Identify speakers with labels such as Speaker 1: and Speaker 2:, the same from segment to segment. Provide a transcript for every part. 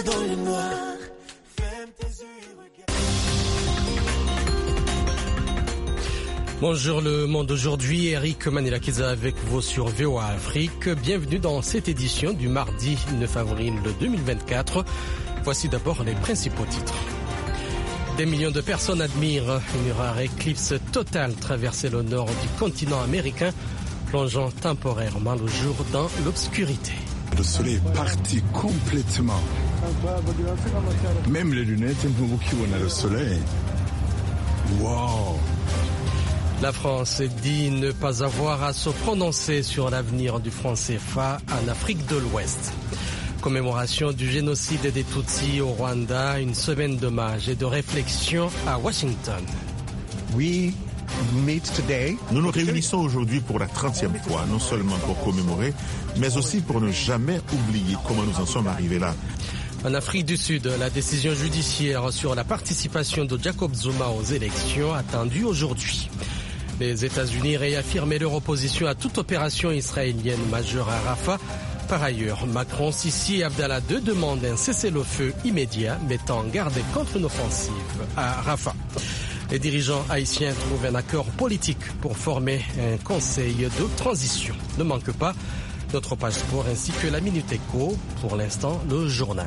Speaker 1: dans le noir. Ferme tes yeux et regarde.
Speaker 2: Bonjour le monde aujourd'hui, Eric Manilakiza avec vous sur VOA Afrique. Bienvenue dans cette édition du mardi 9 avril 2024. Voici d'abord les principaux titres. Des millions de personnes admirent une rare éclipse totale traverser le nord du continent américain, plongeant temporairement le jour dans l'obscurité.
Speaker 3: Le soleil est parti complètement. Même les lunettes, on a le soleil. Wow!
Speaker 2: La France dit ne pas avoir à se prononcer sur l'avenir du franc CFA en Afrique de l'Ouest. Commémoration du génocide des Tutsis au Rwanda, une semaine d'hommage et de réflexion à Washington.
Speaker 4: Nous nous réunissons aujourd'hui pour la 30e fois, non seulement pour commémorer, mais aussi pour ne jamais oublier comment nous en sommes arrivés là.
Speaker 2: En Afrique du Sud, la décision judiciaire sur la participation de Jacob Zuma aux élections attendue aujourd'hui. Les États-Unis réaffirment leur opposition à toute opération israélienne majeure à Rafah. Par ailleurs, Macron, Sisi et Abdallah II demandent un cessez-le-feu immédiat, mettant en garde contre une offensive à Rafah. Les dirigeants haïtiens trouvent un accord politique pour former un conseil de transition. Ne manque pas notre page sport ainsi que la Minute Éco. Pour l'instant, le journal.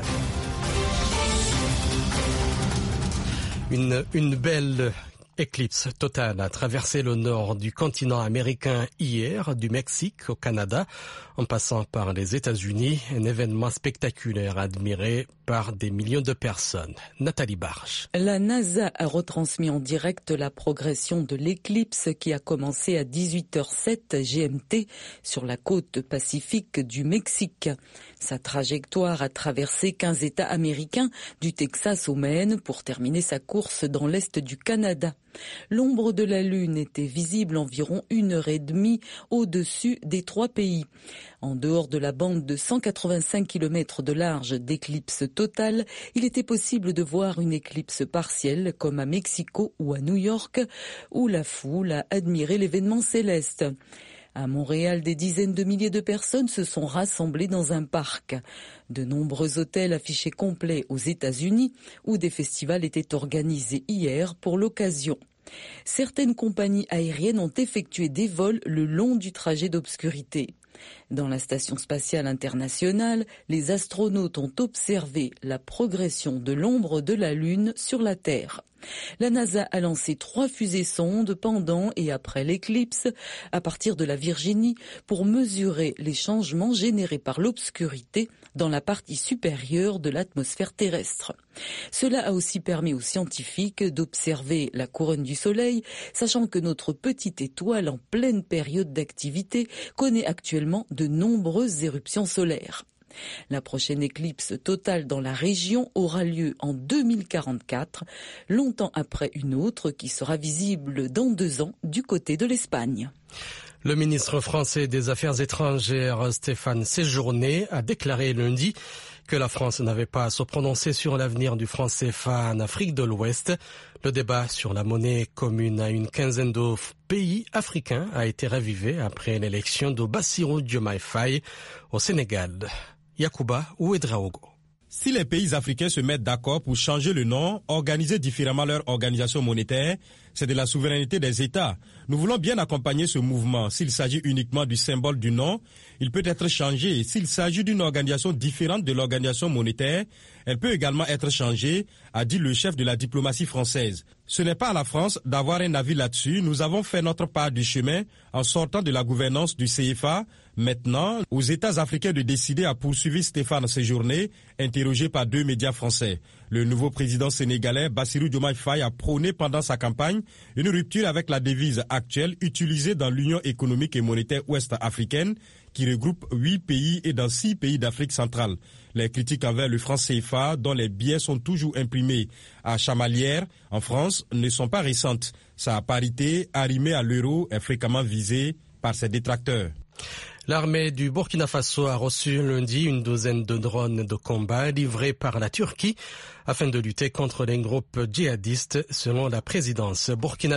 Speaker 2: Une belle éclipse totale a traversé le nord du continent américain hier, du Mexique au Canada, en passant par les États-Unis, un événement spectaculaire admiré par des millions de personnes. Nathalie Barge.
Speaker 5: La NASA a retransmis en direct la progression de l'éclipse qui a commencé à 18h07 GMT sur la côte pacifique du Mexique. Sa trajectoire a traversé 15 États américains, du Texas au Maine, pour terminer sa course dans l'est du Canada. L'ombre de la Lune était visible environ 1h30 au-dessus des 3 pays. En dehors de la bande de 185 km de large d'éclipse totale, il était possible de voir une éclipse partielle comme à Mexico ou à New York, où la foule a admiré l'événement céleste. À Montréal, des dizaines de milliers de personnes se sont rassemblées dans un parc. De nombreux hôtels affichaient complets aux États-Unis, où des festivals étaient organisés hier pour l'occasion. Certaines compagnies aériennes ont effectué des vols le long du trajet d'obscurité. Dans la Station spatiale internationale, les astronautes ont observé la progression de l'ombre de la Lune sur la Terre. La NASA a lancé 3 fusées-sondes pendant et après l'éclipse à partir de la Virginie pour mesurer les changements générés par l'obscurité dans la partie supérieure de l'atmosphère terrestre. Cela a aussi permis aux scientifiques d'observer la couronne du Soleil, sachant que notre petite étoile en pleine période d'activité connaît actuellement de nombreuses éruptions solaires. La prochaine éclipse totale dans la région aura lieu en 2044, longtemps après une autre qui sera visible dans 2 ans du côté de l'Espagne.
Speaker 2: Le ministre français des Affaires étrangères, Stéphane Séjourné, a déclaré lundi que la France n'avait pas à se prononcer sur l'avenir du franc CFA en Afrique de l'Ouest. Le débat sur la monnaie commune à une quinzaine de pays africains a été ravivé après l'élection de Bassirou Diomaye Faye au Sénégal. Yacouba Ouedraogo.
Speaker 6: Si les pays africains se mettent d'accord pour changer le nom, organiser différemment leur organisation monétaire, c'est de la souveraineté des États. Nous voulons bien accompagner ce mouvement. S'il s'agit uniquement du symbole du nom, il peut être changé. S'il s'agit d'une organisation différente de l'organisation monétaire, elle peut également être changée, a dit le chef de la diplomatie française. Ce n'est pas à la France d'avoir un avis là-dessus. Nous avons fait notre part du chemin en sortant de la gouvernance du CFA. Maintenant, aux États africains de décider, a poursuivi Stéphane Séjourné, interrogé par 2 médias français. Le nouveau président sénégalais, Bassirou Diomaye Faye, a prôné pendant sa campagne une rupture avec la devise actuelle utilisée dans l'Union économique et monétaire ouest-africaine qui regroupe 8 pays et dans 6 pays d'Afrique centrale. Les critiques envers le franc CFA, dont les billets sont toujours imprimés à chamalières en France, ne sont pas récentes. Sa parité, arrimée à l'euro, est fréquemment visée par ses détracteurs.
Speaker 2: L'armée du Burkina Faso a reçu lundi une douzaine de drones de combat livrés par la Turquie afin de lutter contre les groupes djihadistes selon la présidence burkinabé.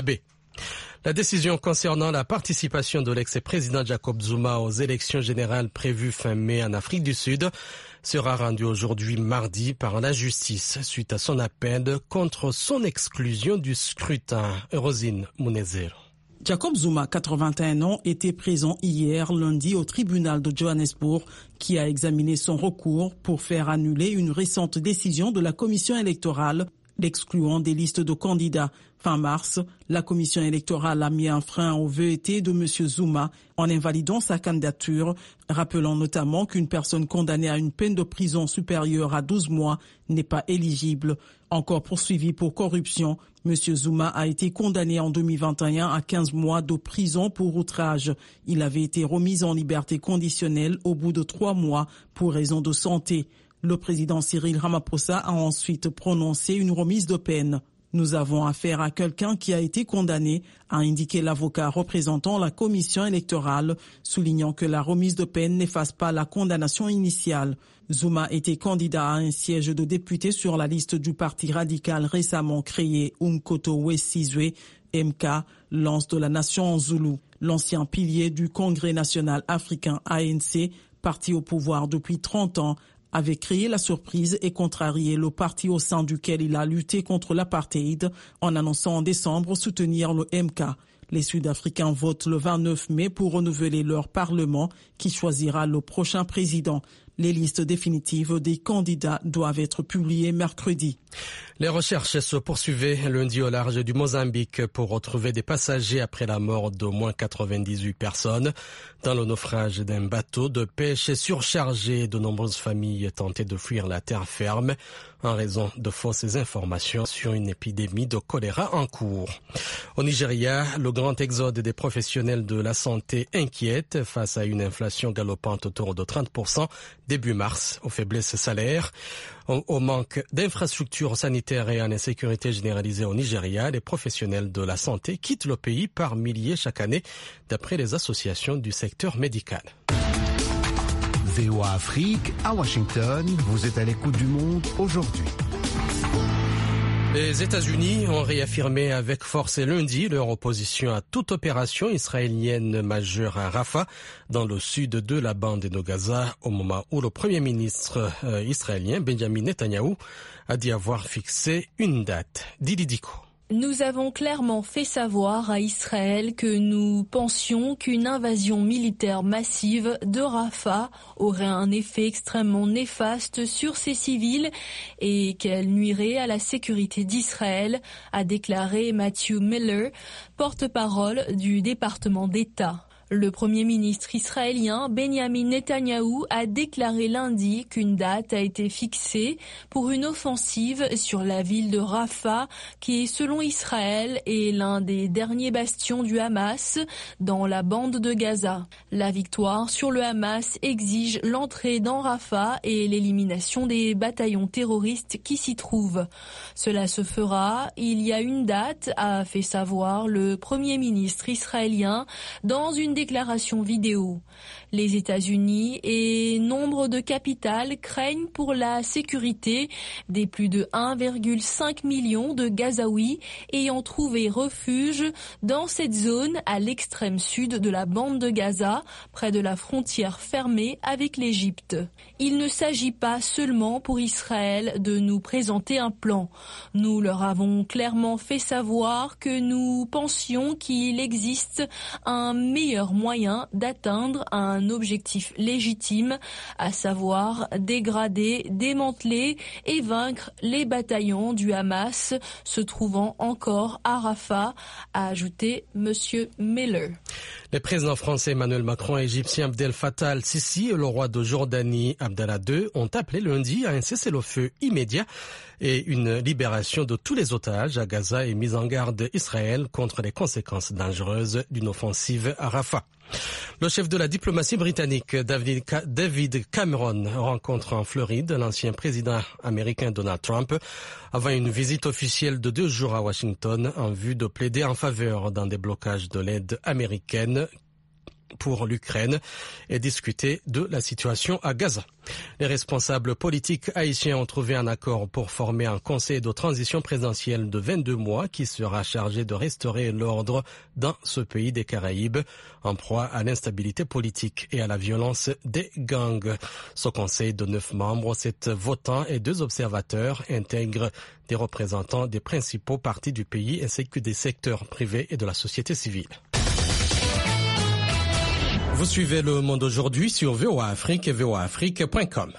Speaker 2: La décision concernant la participation de l'ex-président Jacob Zuma aux élections générales prévues fin mai en Afrique du Sud sera rendue aujourd'hui mardi par la justice suite à son appel contre son exclusion du scrutin. Rosine Munezero.
Speaker 7: Jacob Zuma, 81 ans, était présent hier lundi au tribunal de Johannesburg qui a examiné son recours pour faire annuler une récente décision de la commission électorale l'excluant des listes de candidats. Fin mars, la commission électorale a mis un frein aux velléités de M. Zuma en invalidant sa candidature, rappelant notamment qu'une personne condamnée à une peine de prison supérieure à 12 mois n'est pas éligible. Encore poursuivi pour corruption, M. Zuma a été condamné en 2021 à 15 mois de prison pour outrage. Il avait été remis en liberté conditionnelle au bout de 3 mois pour raison de santé. Le président Cyril Ramaphosa a ensuite prononcé une remise de peine. Nous avons affaire à quelqu'un qui a été condamné, a indiqué l'avocat représentant la commission électorale, soulignant que la remise de peine n'efface pas la condamnation initiale. Zuma était candidat à un siège de député sur la liste du parti radical récemment créé Umkhonto we Sizwe, MK, lance de la nation en zoulou. L'ancien pilier du Congrès national africain ANC, parti au pouvoir depuis 30 ans, avait créé la surprise et contrarié le parti au sein duquel il a lutté contre l'apartheid en annonçant en décembre soutenir le MK. Les Sud-Africains votent le 29 mai pour renouveler leur parlement qui choisira le prochain président. Les listes définitives des candidats doivent être publiées mercredi.
Speaker 2: Les recherches se poursuivaient lundi au large du Mozambique pour retrouver des passagers après la mort d'au moins 98 personnes dans le naufrage d'un bateau de pêche surchargé. De nombreuses familles tentaient de fuir la terre ferme en raison de fausses informations sur une épidémie de choléra en cours. Au Nigeria, le grand exode des professionnels de la santé inquiète face à une inflation galopante autour de 30% début mars, aux faiblesses salaires. Au manque d'infrastructures sanitaires et à l'insécurité généralisée au Nigeria, les professionnels de la santé quittent le pays par milliers chaque année, d'après les associations du secteur médical.
Speaker 8: VOA Afrique, à Washington, vous êtes à l'écoute du monde aujourd'hui.
Speaker 2: Les États-Unis ont réaffirmé avec force lundi leur opposition à toute opération israélienne majeure à Rafah, dans le sud de la bande de Gaza, au moment où le Premier ministre israélien Benjamin Netanyahou a dit avoir fixé une date. Didi Diko.
Speaker 9: Nous avons clairement fait savoir à Israël que nous pensions qu'une invasion militaire massive de Rafah aurait un effet extrêmement néfaste sur ces civils et qu'elle nuirait à la sécurité d'Israël, a déclaré Matthew Miller, porte-parole du département d'État. Le Premier ministre israélien Benjamin Netanyahou a déclaré lundi qu'une date a été fixée pour une offensive sur la ville de Rafah qui, selon Israël, est l'un des derniers bastions du Hamas dans la bande de Gaza. La victoire sur le Hamas exige l'entrée dans Rafah et l'élimination des bataillons terroristes qui s'y trouvent. Cela se fera, il y a une date, a fait savoir le Premier ministre israélien dans une déclaration vidéo. Les États-Unis et nombre de capitales craignent pour la sécurité des plus de 1,5 million de Gazaouis ayant trouvé refuge dans cette zone à l'extrême sud de la bande de Gaza, près de la frontière fermée avec l'Égypte. Il ne s'agit pas seulement pour Israël de nous présenter un plan. Nous leur avons clairement fait savoir que nous pensions qu'il existe un meilleur moyen d'atteindre un objectif légitime, à savoir dégrader, démanteler et vaincre les bataillons du Hamas se trouvant encore à Rafah, a ajouté M. Miller.
Speaker 2: Les présidents français Emmanuel Macron et égyptien Abdel Fattah al-Sisi et le roi de Jordanie Abdallah II ont appelé lundi à un cessez-le-feu immédiat et une libération de tous les otages à Gaza et mise en garde Israël contre les conséquences dangereuses d'une offensive à Rafah. Le chef de la diplomatie britannique, David Cameron, rencontre en Floride l'ancien président américain Donald Trump avant une visite officielle de 2 jours à Washington en vue de plaider en faveur d'un déblocage de l'aide américaine pour l'Ukraine et discuter de la situation à Gaza. Les responsables politiques haïtiens ont trouvé un accord pour former un conseil de transition présidentielle de 22 mois qui sera chargé de restaurer l'ordre dans ce pays des Caraïbes, en proie à l'instabilité politique et à la violence des gangs. Ce conseil de 9 membres, 7 votants et 2 observateurs, intègre des représentants des principaux partis du pays ainsi que des secteurs privés et de la société civile. Vous suivez Le Monde aujourd'hui sur VOA Afrique et voaafrique.com.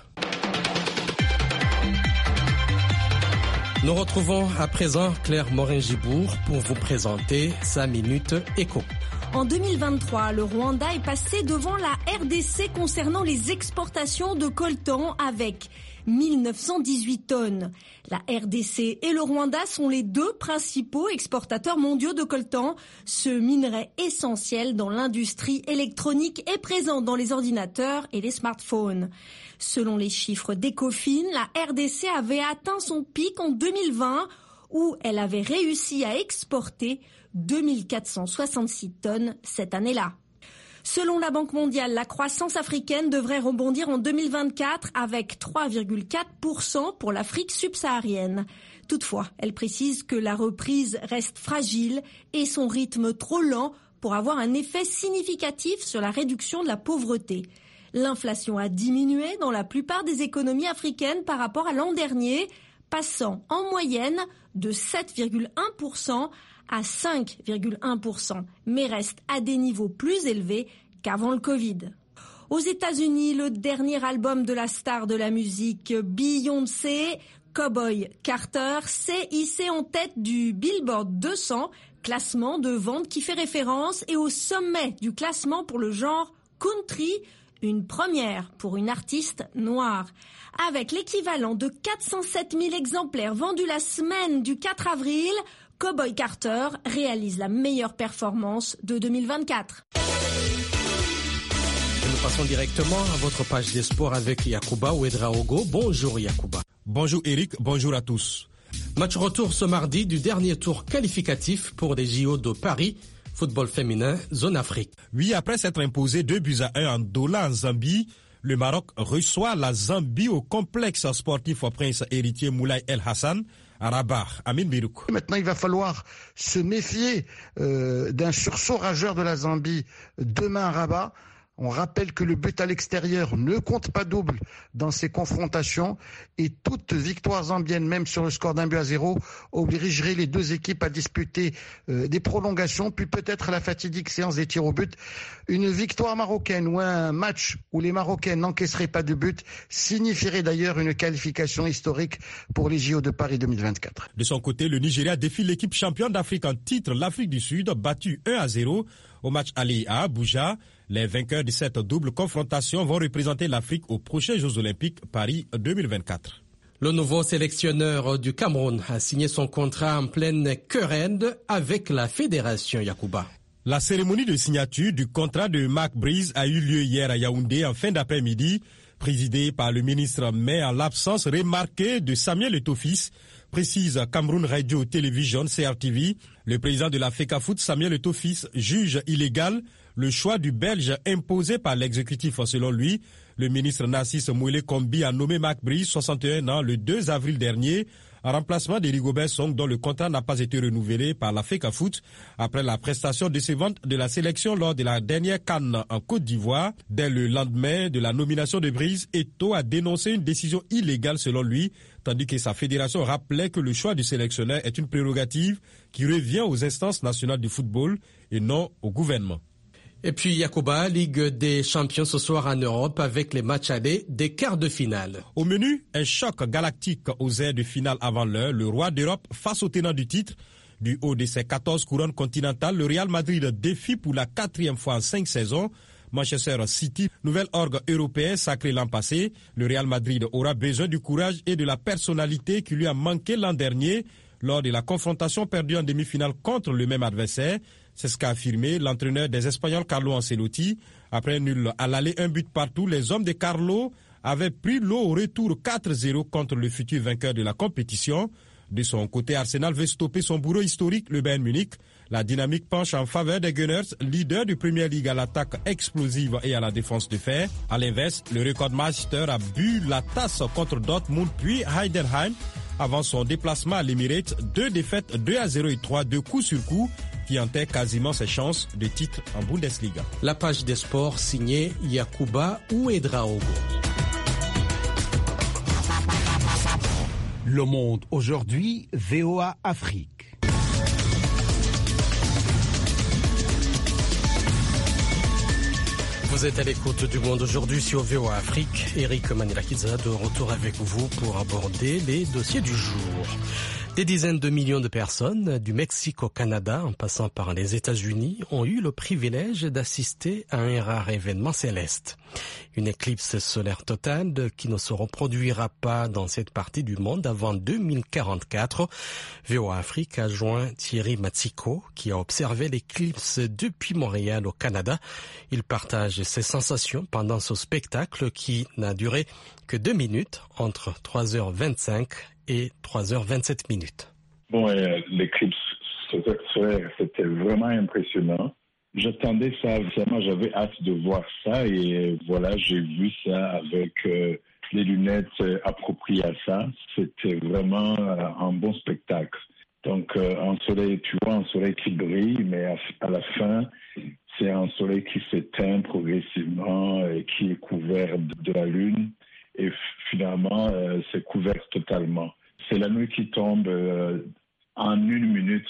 Speaker 2: Nous retrouvons à présent Claire Morin-Gibour pour vous présenter sa Minute Éco.
Speaker 10: En 2023, le Rwanda est passé devant la RDC concernant les exportations de coltan avec 1918 tonnes. La RDC et le Rwanda sont les 2 principaux exportateurs mondiaux de coltan. Ce minerai essentiel dans l'industrie électronique est présent dans les ordinateurs et les smartphones. Selon les chiffres d'Ecofin, la RDC avait atteint son pic en 2020 où elle avait réussi à exporter 2466 tonnes cette année-là. Selon la Banque mondiale, la croissance africaine devrait rebondir en 2024 avec 3,4% pour l'Afrique subsaharienne. Toutefois, elle précise que la reprise reste fragile et son rythme trop lent pour avoir un effet significatif sur la réduction de la pauvreté. L'inflation a diminué dans la plupart des économies africaines par rapport à l'an dernier, passant en moyenne de 7,1% à 5,1%, mais reste à des niveaux plus élevés qu'avant le Covid. Aux États-Unis, le dernier album de la star de la musique Beyoncé, Cowboy Carter, s'est hissé en tête du Billboard 200, classement de vente qui fait référence, et au sommet du classement pour le genre country, une première pour une artiste noire. Avec l'équivalent de 407 000 exemplaires vendus la semaine du 4 avril, Cowboy Carter réalise la meilleure performance de 2024.
Speaker 2: Nous passons directement à votre page des sports avec Yacouba Ouedraogo. Bonjour Yacouba.
Speaker 6: Bonjour Eric, bonjour à tous.
Speaker 2: Match retour ce mardi du dernier tour qualificatif pour les JO de Paris. Football féminin, zone Afrique.
Speaker 6: Oui, après s'être imposé 2-1 en Douala en Zambie, le Maroc reçoit la Zambie au complexe sportif au Prince héritier Moulay El Hassan à Rabat. Amin Birouk.
Speaker 11: Maintenant, il va falloir se méfier d'un sursaut rageur de la Zambie demain à Rabat. On rappelle que le but à l'extérieur ne compte pas double dans ces confrontations et toute victoire zambienne, même sur le score d'1-0, obligerait les 2 équipes à disputer des prolongations, puis peut-être la fatidique séance des tirs au but. Une victoire marocaine ou un match où les Marocains n'encaisseraient pas de but signifierait d'ailleurs une qualification historique pour les JO de Paris 2024.
Speaker 6: De son côté, le Nigeria défie l'équipe championne d'Afrique en titre, l'Afrique du Sud, battue 1-0 au match aller à Abuja. Les vainqueurs de cette double confrontation vont représenter l'Afrique aux prochains Jeux Olympiques Paris 2024.
Speaker 2: Le nouveau sélectionneur du Cameroun a signé son contrat en pleine querelle avec la fédération Yacouba.
Speaker 6: La cérémonie de signature du contrat de Mark Breeze a eu lieu hier à Yaoundé en fin d'après-midi, présidée par le ministre, mais en l'absence remarquée de Samuel Eto'o-Fils, précise Cameroun Radio Television CRTV. Le président de la FECAFOOT, Samuel Eto'o-Fils, juge illégal le choix du Belge imposé par l'exécutif. Selon lui, le ministre Narcisse Mouélé Kombi a nommé Mark Breeze, 61 ans, le 2 avril dernier, en remplacement d'Erigobert Song, dont le contrat n'a pas été renouvelé par la FECAFOOT après la prestation décevante de la sélection lors de la dernière CAN en Côte d'Ivoire. Dès le lendemain de la nomination de Breeze, Eto'o a dénoncé une décision illégale selon lui, tandis que sa fédération rappelait que le choix du sélectionneur est une prérogative qui revient aux instances nationales du football et non au gouvernement.
Speaker 2: Et puis Yacouba, Ligue des champions ce soir en Europe avec les matchs allés des quarts de finale.
Speaker 6: Au menu, un choc galactique aux airs de finale avant l'heure. Le roi d'Europe face au tenant du titre. Du haut de ses 14 couronnes continentales, le Real Madrid défie pour la 4e fois en 5 saisons Manchester City, nouvelle orgue européen sacré l'an passé. Le Real Madrid aura besoin du courage et de la personnalité qui lui a manqué l'an dernier lors de la confrontation perdue en demi-finale contre le même adversaire. C'est ce qu'a affirmé l'entraîneur des Espagnols Carlo Ancelotti. Après un nul à l'aller, un but partout, les hommes de Carlo avaient pris l'eau au retour 4-0 contre le futur vainqueur de la compétition. De son côté, Arsenal veut stopper son bourreau historique, le Bayern Munich. La dynamique penche en faveur des Gunners, leader du Premier League à l'attaque explosive et à la défense de fer. À l'inverse, le Rekordmeister a bu la tasse contre Dortmund puis Heidenheim avant son déplacement à l'Emirates. 2 défaites, 2-0 et 3-2 coup sur coup, qui enterre quasiment ses chances de titre en Bundesliga.
Speaker 2: La page des sports signée Yakuba Ouedraogo.
Speaker 8: Le Monde aujourd'hui, VOA Afrique.
Speaker 2: Vous êtes à l'écoute du Monde aujourd'hui sur VOA Afrique. Eric Manirakiza de retour avec vous pour aborder les dossiers du jour. Des dizaines de millions de personnes, du Mexique au Canada, en passant par les États-Unis, ont eu le privilège d'assister à un rare événement céleste. Une éclipse solaire totale qui ne se reproduira pas dans cette partie du monde avant 2044. VOA Afrique a joint Thierry Matsiko, qui a observé l'éclipse depuis Montréal au Canada. Il partage ses sensations pendant ce spectacle qui n'a duré que 2 minutes, entre 3h25 et 3h27 minutes.
Speaker 12: Bon, l'éclipse solaire, c'était vraiment impressionnant. J'attendais ça, vraiment, j'avais hâte de voir ça et voilà, j'ai vu ça avec les lunettes appropriées à ça. C'était vraiment un bon spectacle. Donc, un soleil, tu vois, un soleil qui brille, mais à la fin, c'est un soleil qui s'éteint progressivement et qui est couvert de la lune. Et finalement, c'est couvert totalement. C'est la nuit qui tombe en 1 minute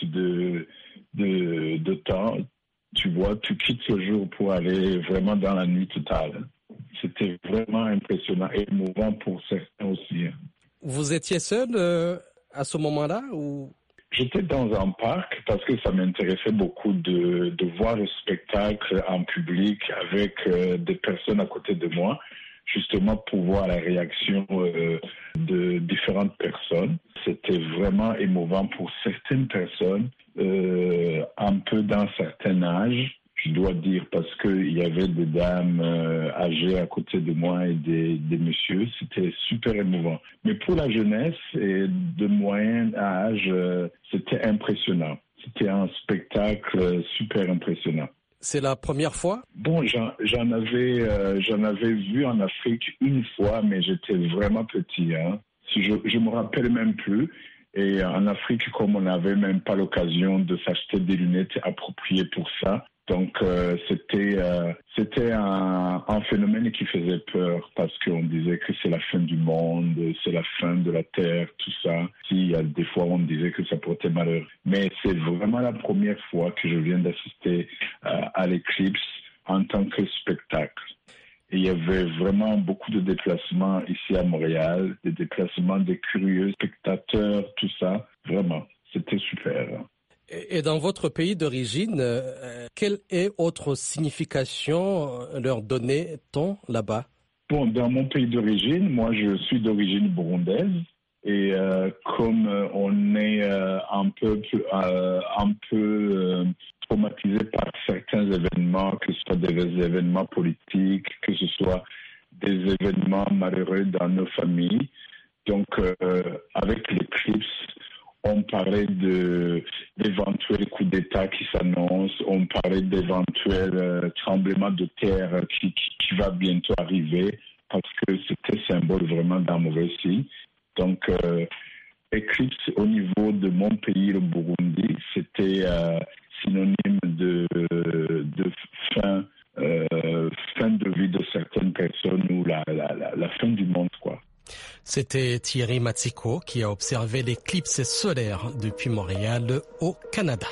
Speaker 12: de temps. Tu vois, tu quittes ce jour pour aller vraiment dans la nuit totale. C'était vraiment impressionnant et émouvant pour certains aussi.
Speaker 2: Vous étiez seul à ce moment-là ou...
Speaker 12: J'étais dans un parc parce que ça m'intéressait beaucoup de voir le spectacle en public avec des personnes à côté de moi, justement pour voir la réaction de différentes personnes. C'était vraiment émouvant pour certaines personnes, un peu d'un certain âge, je dois dire, parce qu'il y avait des dames âgées à côté de moi et des messieurs. C'était super émouvant. Mais pour la jeunesse et de moyen âge, c'était impressionnant. C'était un spectacle super impressionnant.
Speaker 2: C'est la première fois?
Speaker 12: Bon, j'en avais vu en Afrique une fois, mais j'étais vraiment petit. Hein. Je me rappelle même plus. Et en Afrique, comme on n'avait même pas l'occasion de s'acheter des lunettes appropriées pour ça, donc c'était un phénomène qui faisait peur parce qu'on disait que c'est la fin du monde, c'est la fin de la Terre, tout ça. Si des fois on disait que ça portait malheur. Mais c'est vraiment la première fois que je viens d'assister à l'éclipse en tant que spectacle. Et il y avait vraiment beaucoup de déplacements ici à Montréal, des déplacements des curieux spectateurs, tout ça. Vraiment, c'était super.
Speaker 2: Et dans votre pays d'origine, quelle est autre signification leur donnait-on là-bas?
Speaker 12: Bon, dans mon pays d'origine, moi je suis d'origine burundaise. Et comme on est un peu traumatisé par certains événements, que ce soit des événements politiques, que ce soit des événements malheureux dans nos familles. Donc, avec l'éclipse, on parlait d'éventuels coups d'État qui s'annoncent, on parlait d'éventuels tremblements de terre qui va bientôt arriver, parce que c'était symbole vraiment d'un mauvais signe. Donc, éclipse au niveau de mon pays, le Burundi, c'était synonyme de fin de vie de certaines personnes ou la fin du monde, quoi.
Speaker 2: C'était Thierry Matsiko qui a observé l'éclipse solaire depuis Montréal au Canada.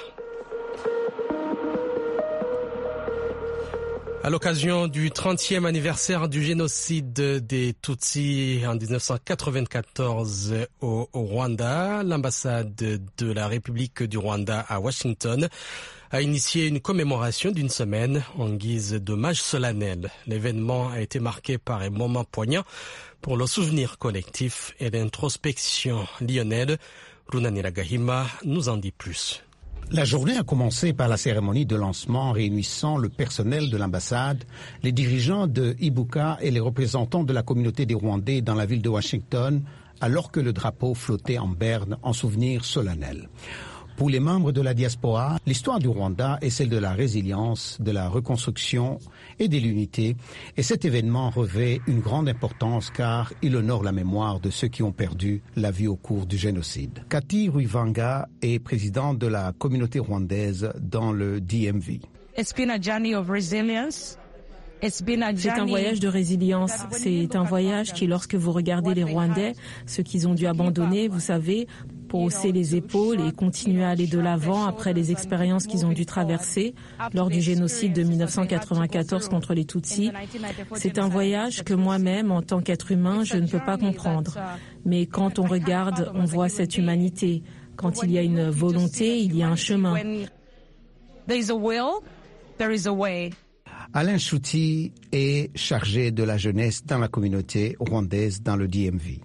Speaker 2: À l'occasion du 30e anniversaire du génocide des Tutsis en 1994 au Rwanda, l'ambassade de la République du Rwanda à Washington a initié une commémoration d'1 semaine en guise d'hommage solennel. L'événement a été marqué par un moment poignant pour le souvenir collectif et l'introspection. Lionel Runaniragahima nous en dit plus.
Speaker 13: La journée a commencé par la cérémonie de lancement réunissant le personnel de l'ambassade, les dirigeants de Ibuka et les représentants de la communauté des Rwandais dans la ville de Washington, alors que le drapeau flottait en berne en souvenir solennel. Pour les membres de la diaspora, l'histoire du Rwanda est celle de la résilience, de la reconstruction et de l'unité. Et cet événement revêt une grande importance car il honore la mémoire de ceux qui ont perdu la vie au cours du génocide. Cathy Ruivanga est présidente de la communauté rwandaise dans le DMV.
Speaker 14: It's been a journey of resilience.
Speaker 15: C'est un voyage de résilience. C'est un voyage qui, lorsque vous regardez les Rwandais, ce qu'ils ont dû abandonner, vous savez, pour hausser les épaules et continuer à aller de l'avant après les expériences qu'ils ont dû traverser lors du génocide de 1994 contre les Tutsis. C'est un voyage que moi-même, en tant qu'être humain, je ne peux pas comprendre. Mais quand on regarde, on voit cette humanité. Quand il y a une volonté, il y a un chemin.
Speaker 14: There is a will, there is a way.
Speaker 13: Alain Chouti est chargé de la jeunesse dans la communauté rwandaise dans le DMV.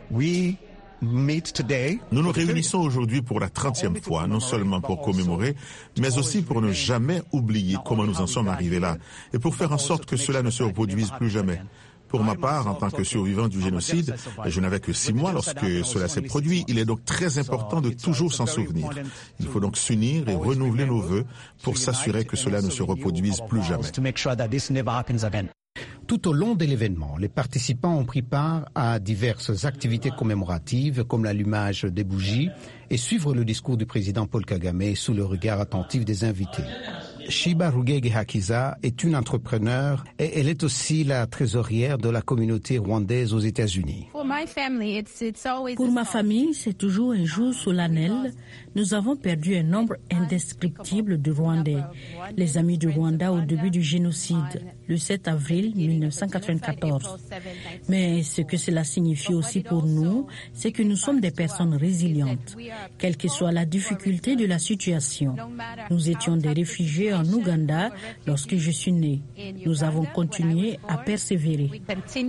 Speaker 4: Nous nous réunissons aujourd'hui pour la 30e fois, non seulement pour commémorer, mais aussi pour ne jamais oublier comment nous en sommes arrivés là, et pour faire en sorte que cela ne se reproduise plus jamais. Pour ma part, en tant que survivant du génocide, je n'avais que 6 mois lorsque cela s'est produit. Il est donc très important de toujours s'en souvenir. Il faut donc s'unir et renouveler nos vœux pour s'assurer que cela ne se reproduise plus jamais.
Speaker 13: Tout au long de l'événement, les participants ont pris part à diverses activités commémoratives comme l'allumage des bougies et suivre le discours du président Paul Kagame sous le regard attentif des invités. Shiba Rugege Hakiza est une entrepreneure et elle est aussi la trésorière de la communauté rwandaise aux États-Unis.
Speaker 16: Pour ma famille, c'est toujours un jour solennel. Nous avons perdu un nombre indescriptible de Rwandais, les amis du Rwanda au début du génocide, le 7 avril 1994. Mais ce que cela signifie aussi pour nous, c'est que nous sommes des personnes résilientes, quelle que soit la difficulté de la situation. Nous étions des réfugiés en Ouganda lorsque je suis née. Nous avons continué à persévérer.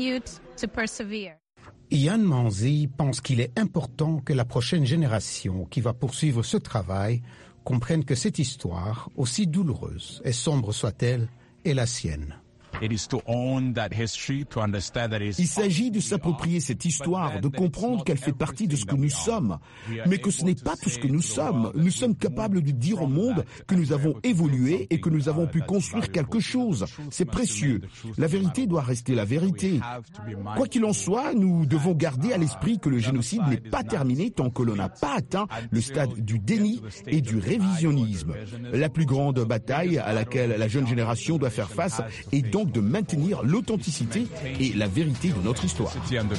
Speaker 13: Yann Manzi pense qu'il est important que la prochaine génération qui va poursuivre ce travail comprenne que cette histoire, aussi douloureuse et sombre soit-elle, est la sienne.
Speaker 17: Il s'agit de s'approprier cette histoire, de comprendre qu'elle fait partie de ce que nous sommes, mais que ce n'est pas tout ce que nous sommes. Nous sommes capables de dire au monde que nous avons évolué et que nous avons pu construire quelque chose. C'est précieux. La vérité doit rester la vérité. Quoi qu'il en soit, nous devons garder à l'esprit que le génocide n'est pas terminé tant que l'on n'a pas atteint le stade du déni et du révisionnisme. La plus grande bataille à laquelle la jeune génération doit faire face est donc de maintenir l'authenticité et la vérité de notre histoire.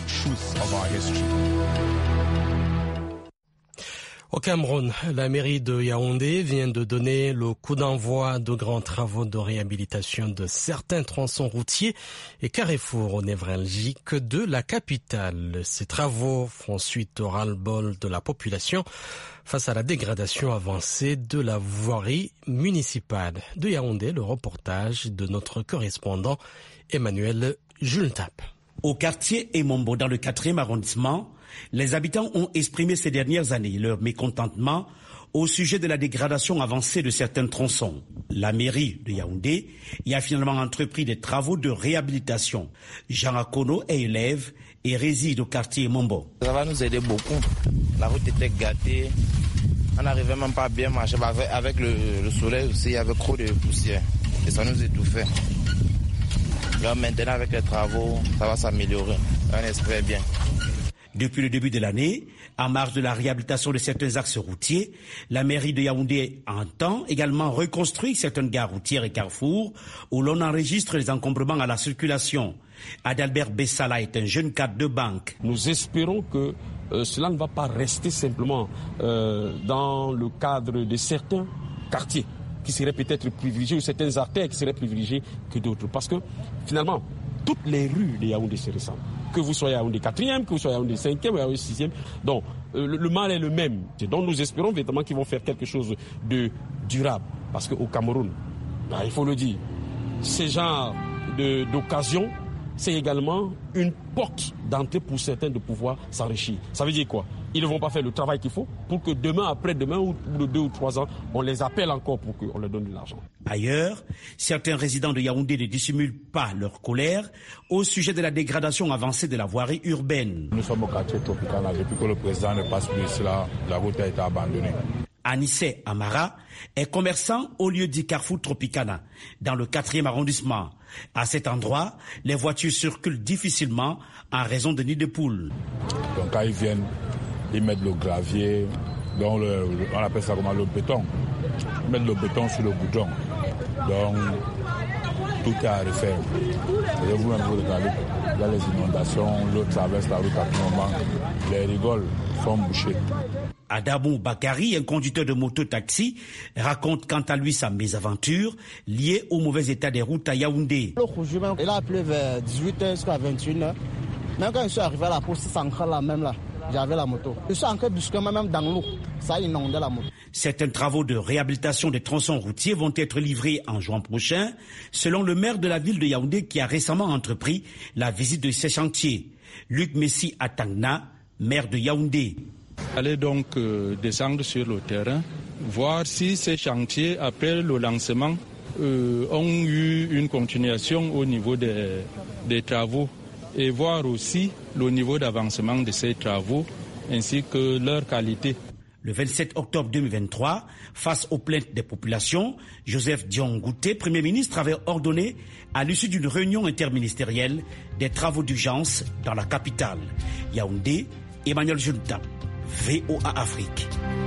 Speaker 2: Au Cameroun, la mairie de Yaoundé vient de donner le coup d'envoi de grands travaux de réhabilitation de certains tronçons routiers et carrefours névralgiques de la capitale. Ces travaux font suite au ras-le-bol de la population face à la dégradation avancée de la voirie municipale. De Yaoundé, le reportage de notre correspondant Emmanuel Jultap.
Speaker 18: Au quartier Emombo, dans le 4e arrondissement, les habitants ont exprimé ces dernières années leur mécontentement au sujet de la dégradation avancée de certains tronçons. La mairie de Yaoundé y a finalement entrepris des travaux de réhabilitation. Jean Akono est élève et réside au quartier Emombo.
Speaker 19: Ça va nous aider beaucoup. La route était gâtée. On n'arrivait même pas à bien marcher. Avec le soleil aussi, il y avait trop de poussière. Et ça nous étouffait. Là, maintenant, avec les travaux, ça va s'améliorer. On espère bien.
Speaker 18: Depuis le début de l'année, en marge de la réhabilitation de certains axes routiers, la mairie de Yaoundé entend également reconstruire certaines gares routières et carrefours où l'on enregistre les encombrements à la circulation. Adalbert Bessala est un jeune cadre de banque.
Speaker 20: Nous espérons que cela ne va pas rester simplement dans le cadre de certains quartiers qui seraient peut-être privilégiés ou certaines artères qui seraient privilégiées que d'autres. Parce que finalement, toutes les rues de Yaoundé se ressemblent. Que vous soyez à Yaoundé 4e, que vous soyez à Yaoundé 5e ou à Yaoundé 6e. Donc, le mal est le même. Donc, nous espérons véritablement qu'ils vont faire quelque chose de durable. Parce qu'au Cameroun, il faut le dire, ces genres d'occasion, c'est également une porte d'entrée pour certains de pouvoir s'enrichir. Ça veut dire quoi? Ils ne vont pas faire le travail qu'il faut pour que demain, après-demain, ou 2 ou 3 ans, on les appelle encore pour qu'on leur donne de l'argent.
Speaker 18: Ailleurs, certains résidents de Yaoundé ne dissimulent pas leur colère au sujet de la dégradation avancée de la voirie urbaine.
Speaker 21: Nous sommes au quartier tropical. Depuis que le président ne passe plus ici, la route a été abandonnée.
Speaker 18: Anissé Amara est commerçant au lieu-dit Carrefour Tropicana, dans le 4e arrondissement. À cet endroit, les voitures circulent difficilement en raison de nids de poules.
Speaker 21: Donc quand ils viennent, ils mettent le gravier, donc on appelle ça comment, le béton. Ils mettent le béton sur le goudron. Donc tout est à refaire. Et vous-même vous regardez, il y a les inondations, l'eau traverse la route à tout moment, les rigoles sont bouchées.
Speaker 18: Adamou Bakari, un conducteur de moto-taxi, raconte quant à lui sa mésaventure liée au mauvais état des routes à Yaoundé.
Speaker 22: Il a plu vers 18h jusqu'à 21h. Même quand je suis arrivé à la poste, c'est encore là même là. J'avais la moto. Je suis encore brusquement même dans l'eau. Ça a inondé la moto.
Speaker 18: Certains travaux de réhabilitation des tronçons routiers vont être livrés en juin prochain, selon le maire de la ville de Yaoundé qui a récemment entrepris la visite de ces chantiers. Luc Messi Atangna, maire de Yaoundé.
Speaker 23: Allez donc descendre sur le terrain, voir si ces chantiers, après le lancement, ont eu une continuation au niveau des travaux et voir aussi le niveau d'avancement de ces travaux ainsi que leur qualité.
Speaker 18: Le 27 octobre 2023, face aux plaintes des populations, Joseph Dion Ngouté, Premier ministre, avait ordonné, à l'issue d'une réunion interministérielle, des travaux d'urgence dans la capitale. Yaoundé, Emmanuel Junta, VOA Afrique.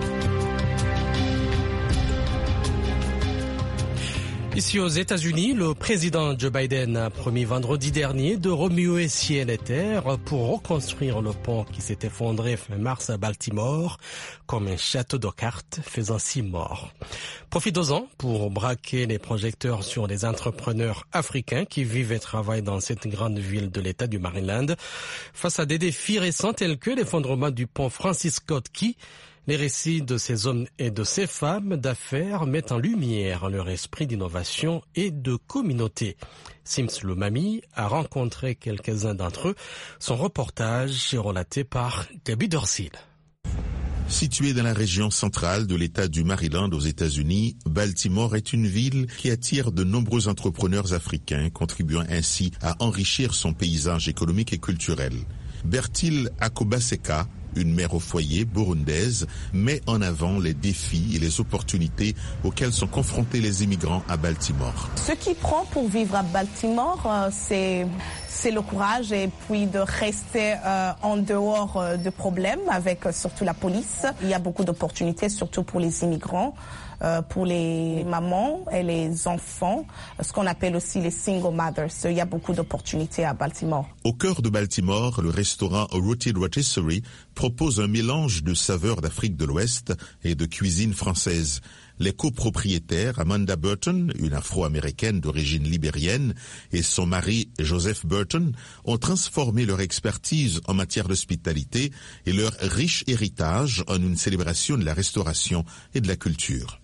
Speaker 2: Ici aux États-Unis, le président Joe Biden a promis vendredi dernier de remuer ciel et terre pour reconstruire le pont qui s'est effondré fin mars à Baltimore comme un château de cartes faisant 6 morts. Profitons-en pour braquer les projecteurs sur les entrepreneurs africains qui vivent et travaillent dans cette grande ville de l'État du Maryland face à des défis récents tels que l'effondrement du pont Francis Scott Key. Les récits de ces hommes et de ces femmes d'affaires mettent en lumière leur esprit d'innovation et de communauté. Sims Lumami a rencontré quelques-uns d'entre eux. Son reportage est relaté par Debbie Dorsil.
Speaker 4: Située dans la région centrale de l'État du Maryland aux États-Unis, Baltimore est une ville qui attire de nombreux entrepreneurs africains, contribuant ainsi à enrichir son paysage économique et culturel. Bertil Akobaseka, une mère au foyer burundaise, met en avant les défis et les opportunités auxquels sont confrontés les immigrants à Baltimore.
Speaker 24: Ce qui prend pour vivre à Baltimore, c'est le courage et puis de rester en dehors de problèmes avec surtout la police. Il y a beaucoup d'opportunités, surtout pour les immigrants. Pour les mamans et les enfants, ce qu'on appelle aussi les single mothers. Il y a beaucoup d'opportunités à Baltimore.
Speaker 4: Au cœur de Baltimore, le restaurant Rooted Rotisserie propose un mélange de saveurs d'Afrique de l'Ouest et de cuisine française. Les copropriétaires Amanda Burton, une afro-américaine d'origine libérienne, et son mari Joseph Burton ont transformé leur expertise en matière d'hospitalité et leur riche héritage en une célébration de la restauration et de la culture.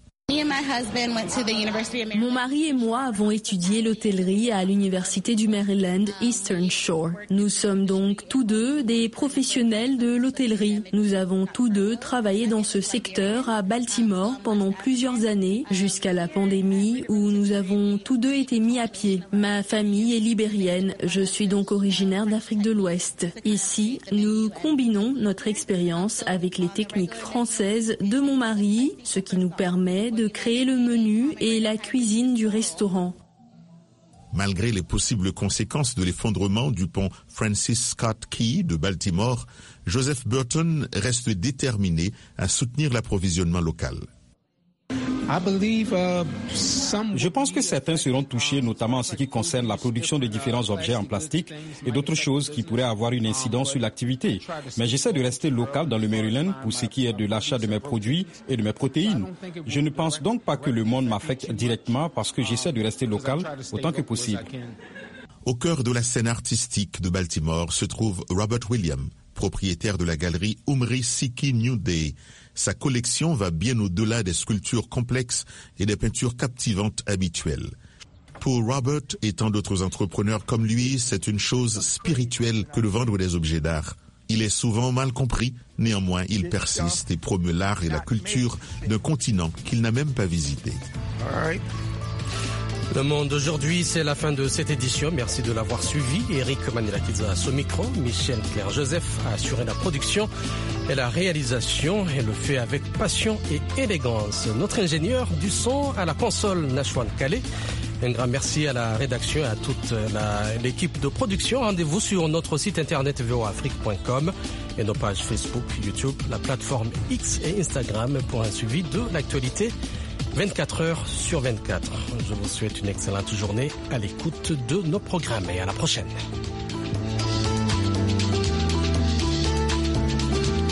Speaker 9: Mon mari et moi avons étudié l'hôtellerie à l'université du Maryland Eastern Shore. Nous sommes donc tous deux des professionnels de l'hôtellerie. Nous avons tous deux travaillé dans ce secteur à Baltimore pendant plusieurs années, jusqu'à la pandémie où nous avons tous deux été mis à pied. Ma famille est libérienne, je suis donc originaire d'Afrique de l'Ouest. Ici, nous combinons notre expérience avec les techniques françaises de mon mari, ce qui nous permet de créer le menu et la cuisine du restaurant.
Speaker 4: Malgré les possibles conséquences de l'effondrement du pont Francis Scott Key de Baltimore, Joseph Burton reste déterminé à soutenir l'approvisionnement local.
Speaker 6: Je pense que certains seront touchés, notamment en ce qui concerne la production de différents objets en plastique et d'autres choses qui pourraient avoir une incidence sur l'activité. Mais j'essaie de rester local dans le Maryland pour ce qui est de l'achat de mes produits et de mes protéines. Je ne pense donc pas que le monde m'affecte directement parce que j'essaie de rester local autant que possible.
Speaker 4: Au cœur de la scène artistique de Baltimore se trouve Robert Williams, propriétaire de la galerie Umri Siki New Day. Sa collection va bien au-delà des sculptures complexes et des peintures captivantes habituelles. Pour Robert et tant d'autres entrepreneurs comme lui, c'est une chose spirituelle que de vendre des objets d'art. Il est souvent mal compris, néanmoins il persiste et promeut l'art et la culture d'un continent qu'il n'a même pas visité.
Speaker 2: Le Monde aujourd'hui, c'est la fin de cette édition. Merci de l'avoir suivi. Eric Manilakidza au micro, Michel Claire-Joseph a assuré la production et la réalisation et le fait avec passion et élégance. Notre ingénieur du son à la console, Nashwan Kale. Un grand merci à la rédaction et à toute l'équipe de production. Rendez-vous sur notre site internet voafrique.com et nos pages Facebook, YouTube, la plateforme X et Instagram pour un suivi de l'actualité 24 heures sur 24. Je vous souhaite une excellente journée à l'écoute de nos programmes et à la prochaine.